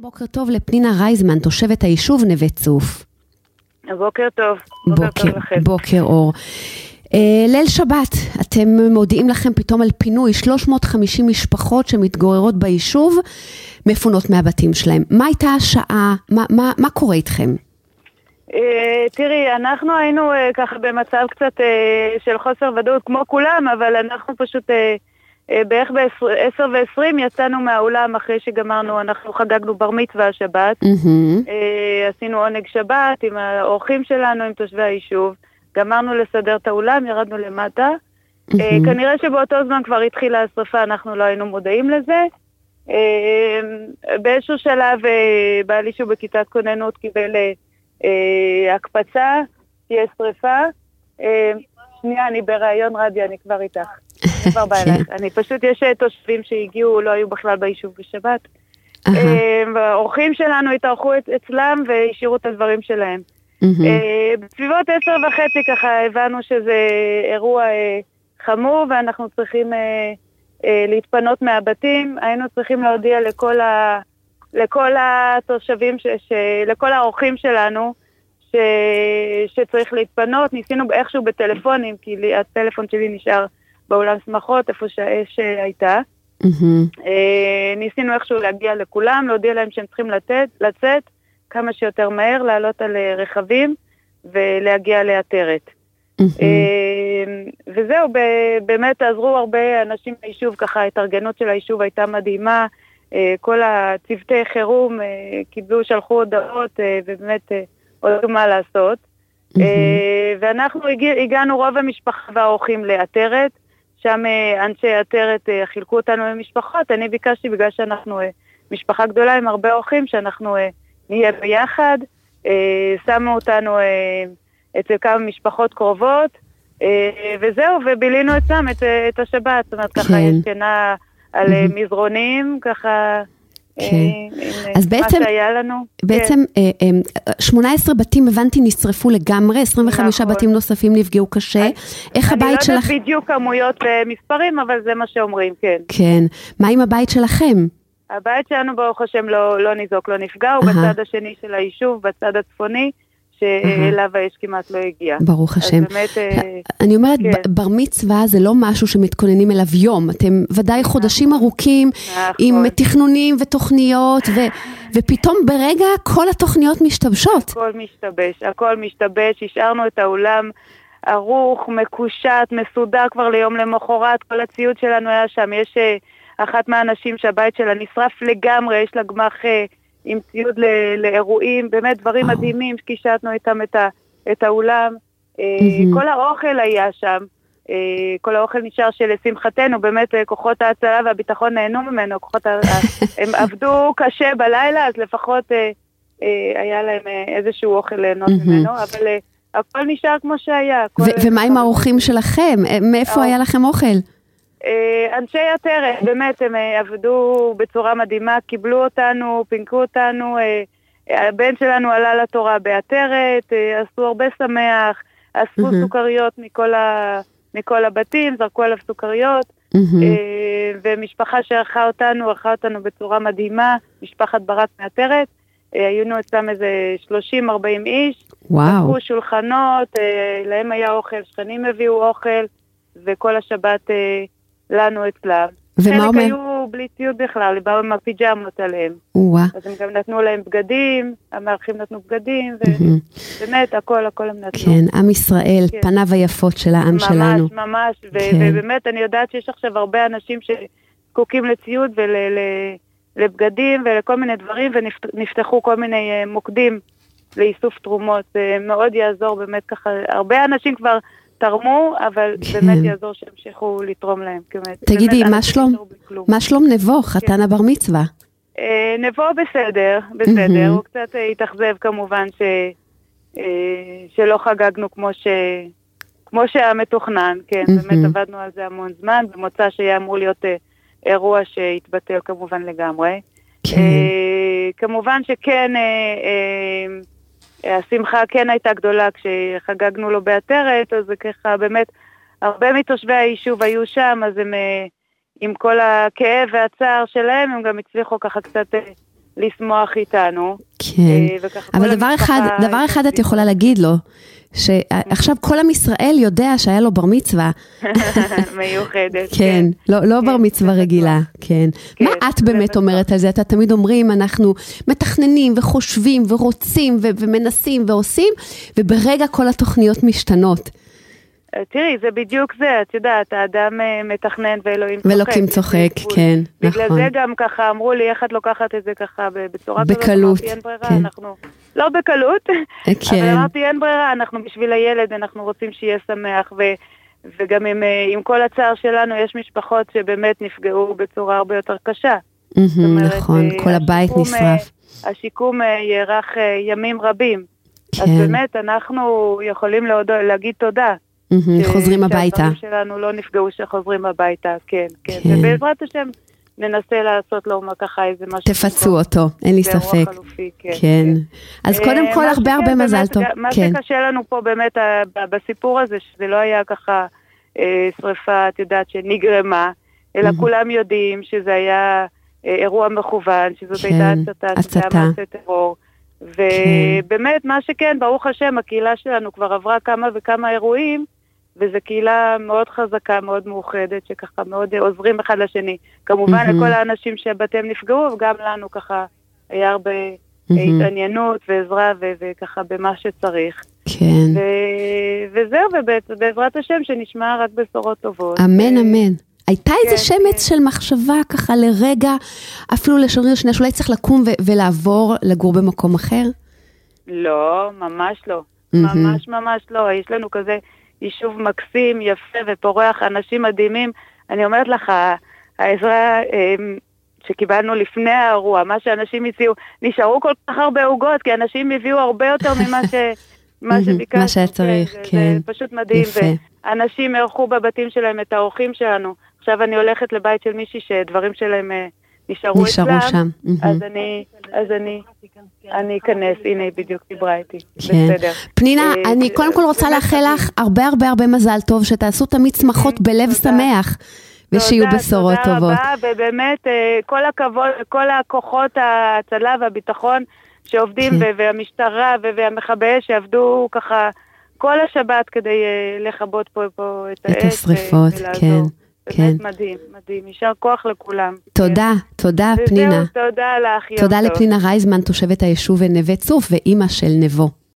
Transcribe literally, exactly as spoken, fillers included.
בוקר טוב לפנינה רייזמן, תושבת היישוב נווה צוף. בוקר טוב. בוקר, בוקר טוב לכם. בוקר אור. ליל שבת, אתם מודיעים לכם פתאום על פינוי שלוש מאות וחמישים משפחות שמתגוררות ביישוב, מפונות מהבתים שלהם. מה הייתה השעה? מה, מה, מה קורה איתכם? תראי, אנחנו היינו ככה במצב קצת של חוסר ודאות כמו כולם, אבל אנחנו פשוט בערך ב-עשר ועשרים יצאנו מהאולם אחרי שגמרנו, אנחנו חגגנו בר מצווה השבת, עשינו עונג שבת עם האורחים שלנו, עם תושבי היישוב, גמרנו לסדר את האולם, ירדנו למטה, כנראה שבאותו זמן כבר התחילה השריפה, אנחנו לא היינו מודעים לזה, באיזשהו שלב בעלי שהוא בכיתת כוננות קיבל הקפצה, תהיה שריפה, שנייה, אני ברעיון רדיו, אני כבר איתך. אני כבר בא אליך. אני פשוט, יש תושבים שהגיעו, לא היו בכלל ביישוב בשבת. והאורחים שלנו התארחו אצלם והשאירו את הדברים שלהם. בסביבות עשר וחצי ככה הבנו שזה אירוע חמור, ואנחנו צריכים להתפנות מהבתים. היינו צריכים להודיע לכל ה... לכל התושבים, ש... ש... לכל האורחים שלנו, ש... שצריך להתפנות. ניסינו איכשהו בטלפונים, כי הטלפון שלי נשאר באולם שמחות, איפה שהאש הייתה. Mm-hmm. ניסינו איכשהו להגיע לכולם, להודיע להם שהם צריכים לתת, לצאת כמה שיותר מהר, לעלות על רכבים ולהגיע לאתרת. Mm-hmm. וזהו, באמת עזרו הרבה אנשים ביישוב, ככה ההתארגנות של היישוב הייתה מדהימה, כל הצוותי חירום קיבלו, שלחו הודעות, ובאמת עוד מה לעשות. Mm-hmm. ואנחנו הגענו רוב המשפחה והאורחים לאתרת, שם אנשי אתרת חילקו אותנו למשפחות. אני ביקשתי, בגלל שאנחנו משפחה גדולה עם הרבה אורחים, שאנחנו נהיה ביחד, שמו אותנו אצל כמה משפחות קרובות, וזהו, ובילינו אצלם את, את השבת, זאת אומרת, ככה ישנה על mm-hmm. מזרונים, ככה... אז בעצם, בעצם שמונה עשרה בתים הבנתי נשרפו לגמרי, עשרים וחמישה בתים נוספים נפגעו קשה. איך הבית שלך? אני לא יודעת בדיוק כמויות מספרים, אבל זה מה שאומרים, כן. כן. מה עם הבית שלכם? הבית שלנו ברוך השם לא ניזוק, לא נפגע, הוא בצד השני של היישוב, בצד הצפוני, שאליו האש כמעט לא הגיע. ברוך השם. אני אומרת, בר מצווה זה לא משהו שמתכוננים אליו יום. אתם ודאי חודשים ארוכים, עם תכנונים ותוכניות, ופתאום ברגע כל התוכניות משתבשות. הכל משתבש, הכל משתבש. השארנו את האולם ערוך, מקושט, מסודר כבר ליום למחרת. כל הציוד שלנו היה שם. יש אחת מהאנשים שהבית שלה נשרף לגמרי, יש לה גמח... עם ציוד לאירועים, באמת דברים מדהימים, שקישתנו איתם את, ה, את האולם. כל האוכל היה שם, כל האוכל נשאר שלשמחתנו, באמת כוחות ההצלה והביטחון נהנו ממנו, כוחות ה... הם עבדו קשה בלילה, אז לפחות היה להם איזשהו אוכל ליהנות ממנו, אבל הכל נשאר כמו שהיה. ומה עם האורחים שלכם? מאיפה היה לכם אוכל? אנשי אתרת, באמת, הם עבדו בצורה מדהימה, קיבלו אותנו, פינקו אותנו, הבן שלנו עלה לתורה באתרת, עשו הרבה שמח, אספו סוכריות מכל, ה, מכל הבתים, זרקו עליו סוכריות, ומשפחה שערכה אותנו, ערכה אותנו בצורה מדהימה, משפחת ברק מאתרת, היינו אצלם איזה שלושים ארבעים איש, וואו. עשו שולחנות, להם היה אוכל, שכנים הביאו אוכל, וכל השבת... לנו אצלם. חלק אומר? היו בלי ציוד בכלל, באו עם הפיג'מות עליהם. ווא. אז הם גם נתנו להם בגדים, המארחים נתנו בגדים, ובאמת הכל, הכל הם נתנו. כן, עם ישראל, כן. פניו היפות של העם ממש, שלנו. ממש, ממש, ו- כן. ובאמת אני יודעת שיש עכשיו הרבה אנשים שזקוקים לציוד ולבגדים ולכל מיני דברים, ונפתחו כל מיני מוקדים לאיסוף תרומות. זה מאוד יעזור באמת ככה, הרבה אנשים כבר... תרמו, אבל כן. באמת יעזור שהמשיכו לתרום להם. תגידי, מה שלום? מה שלום נבו, חתן כן. הבר מצווה? אה, נבו בסדר, בסדר. Mm-hmm. הוא קצת התאכזב כמובן ש, אה, שלא חגגנו כמו, ש, כמו שהיה מתוכנן. כן, mm-hmm. באמת עבדנו על זה המון זמן, במוצא שהיה אמור להיות אה, אירוע שהתבטל כמובן לגמרי. כן. אה, כמובן שכן... אה, אה, השמחה כן הייתה גדולה כשחגגנו לו באתרת, אז זה ככה באמת, הרבה מתושבי היישוב היו שם, אז הם עם כל הכאב והצער שלהם, הם גם הצליחו ככה קצת לשמוח איתנו. כן, אבל דבר אחד, דבר אחד את יכולה להגיד לו, שעכשיו כל עם ישראל יודע שהיה לו בר מצווה. מיוחדת. כן, לא בר מצווה רגילה, כן. מה את באמת אומרת על זה? אתה תמיד אומרים, אנחנו מתכננים וחושבים ורוצים ומנסים ועושים, וברגע כל התוכניות משתנות. תראי, זה בדיוק זה, את יודעת, האדם מתכנן ואלוהים צוחק. ואלוהים צוחק, כן, נכון. בגלל זה גם ככה אמרו לי, איך את לוקחת את זה ככה בצורה כזאת, בקלות, אמרתי, אין ברירה, אנחנו, לא בקלות, אבל אמרתי, אין ברירה, אנחנו בשביל הילד, אנחנו רוצים שיהיה שמח, וגם עם כל הצער שלנו, יש משפחות שבאמת נפגעו בצורה הרבה יותר קשה. נכון, כל הבית נשרף. השיקום יארך ימים רבים, אז באמת אנחנו יכולים להגיד תודה. חוזרים הביתה. שהדברים שלנו לא נפגעו שחוזרים הביתה, כן, כן. ובעזרת השם ננסה לעשות לו ככה איזה משהו. תפצו אותו, אין לי ספק. כן. אז קודם כל הרבה הרבה מזל טוב. מה שקשה לנו פה באמת בסיפור הזה, שזה לא היה ככה שריפה, את יודעת, שנגרמה, אלא כולם יודעים שזה היה אירוע מכוון, שזאת הייתה הצתה, שזה היה מעשה טרור. ובאמת, מה שכן, ברוך השם, הקהילה שלנו כבר עברה כמה וכמה אירועים, וזו קהילה מאוד חזקה, מאוד מאוחדת, שככה מאוד עוזרים אחד לשני. כמובן, לכל האנשים שבתיהם נפגעו, וגם לנו ככה היה הרבה התעניינות ועזרה, וככה במה שצריך. כן. וזהו, ובעזרת השם שנשמע רק בשורות טובות. אמן, אמן. הייתה איזה שמץ של מחשבה ככה לרגע, אפילו לשריר שנייה, שאולי צריך לקום ולעבור לגור במקום אחר? לא, ממש לא. ממש ממש לא. יש לנו כזה יישוב מקסים, יפה ופורח, אנשים מדהימים. אני אומרת לך, העזרה שקיבלנו לפני האירוע, מה שאנשים הציעו, נשארו כל כך הרבה עוגות, כי אנשים הביאו הרבה יותר ממה ש... מה שביקשנו. מה שצריך, כן. זה פשוט מדהים. ואנשים ערכו בבתים שלהם את האורחים שלנו. עכשיו אני הולכת לבית של מישהי שדברים שלהם נשארו אצלם. נשארו שם. אז אני, אז אני, אני אכנס, הנה היא בדיוק דיברה איתי. בסדר. פנינה, אני קודם כל רוצה לאחל לך הרבה הרבה הרבה מזל טוב, שתעשו תמיד שמחות בלב שמח, ושיהיו בשורות טובות. תודה רבה, ובאמת כל הכבוד, כל הכוחות ההצלה והביטחון שעובדים, והמשטרה והמכבי אש שעבדו ככה כל השבת כדי לכבות פה את השריפות, כן. באמת מדהים, מדהים. יישר כוח לכולם. תודה, תודה פנינה. תודה לך. תודה לפנינה רייזמן, תושבת היישוב נווה צוף ואימא של נבו.